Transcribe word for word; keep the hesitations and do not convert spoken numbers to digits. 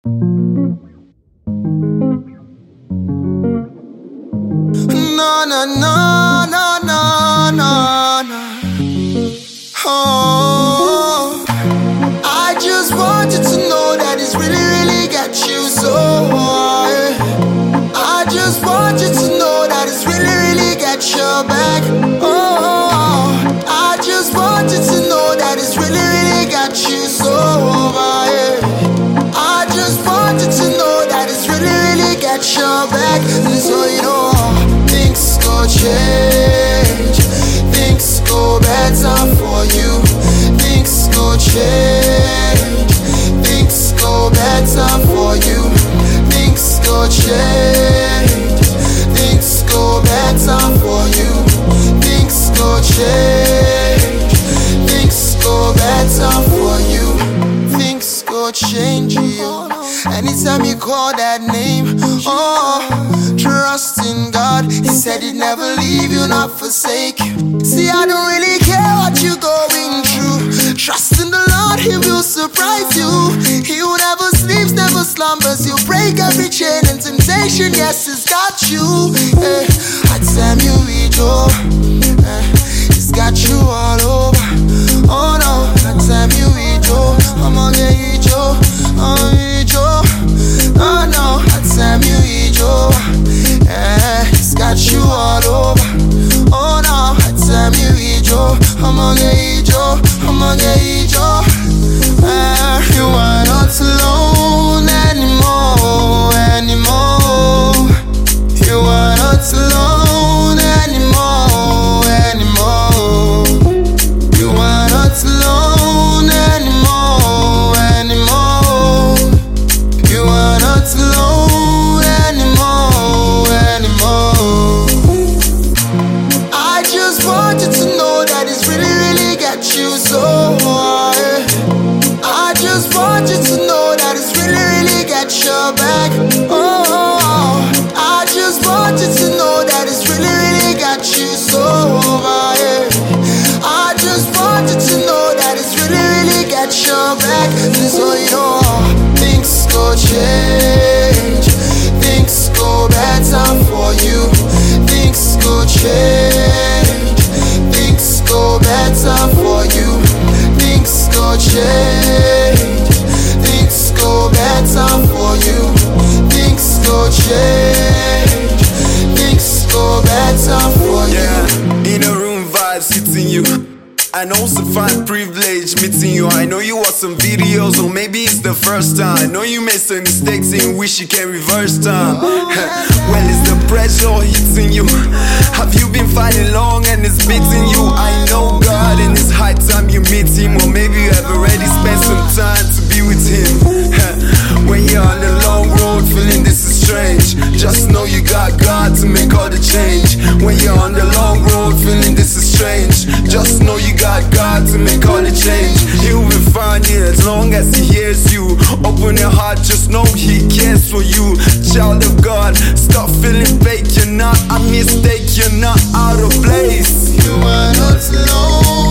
No, no, no, no, no, no, no. Oh, I just wanted to know that it's really, really got you so hard. I just want you to know that it's really, really got your back. Oh, I just want you to know that it's really, really got you so hard. I just want you to know that it's really, really got your back. And so you know, things go change, things go better for you. Things go change, things go better for you. Things go change, things go better for you. Things go change, things go better for you. Things go change you. Anytime you call that name, oh, trust in God. He said he'd never leave you, not forsake you. See, I don't really care what you're going through. Trust in the Lord, He will surprise you. He who never sleeps, never slumbers. He'll break every chain and temptation. Yes, He's got you. Eh, I tell you, Ijo, eh, He's got you all over. Oh no, I tell you, Ijo, I'm on the Ijo, oh Ijo. Oh no, I tell you, Ijo, eh, He's got you all over. Oh no, I tell you, Ijo, I'm on the Ijo, I'm on the Ijo. Eh, you are not alone anymore, anymore. You are not alone anymore, anymore. You are not alone anymore, anymore. You are not alone anymore, anymore. I just want you to know that it's really, really got you so hard. I just want you to know that it's really, really got your back. Oh, I just want you to know that it's really, really got you so hard. I just want you to know that it's really, really got your back. And so you know, things go change, things go better for you. Things go change, things go better for you. Things go change, things go better for you. Things go change, things go better for you. Yeah, in a room vibes hitting you. I know it's a fine privilege meeting you. I know you watch some videos, or maybe it's the first time. I know you made some mistakes and wish you can reverse time. Well, it's the pressure hitting you. Have you been fighting long and it's beating you? I know God, and it's high time you meet Him. Or maybe you have already spent some time to be with Him. When you're on the long road feeling this is strange, just know you got God to make all the change. When you're on the long road feeling this is strange, just know you got God to make all the change. He will find you as long as He hears you. Open your heart, just know He cares for you. Child of God, stop feeling fake. You're not a mistake, you're not out of place. You are not alone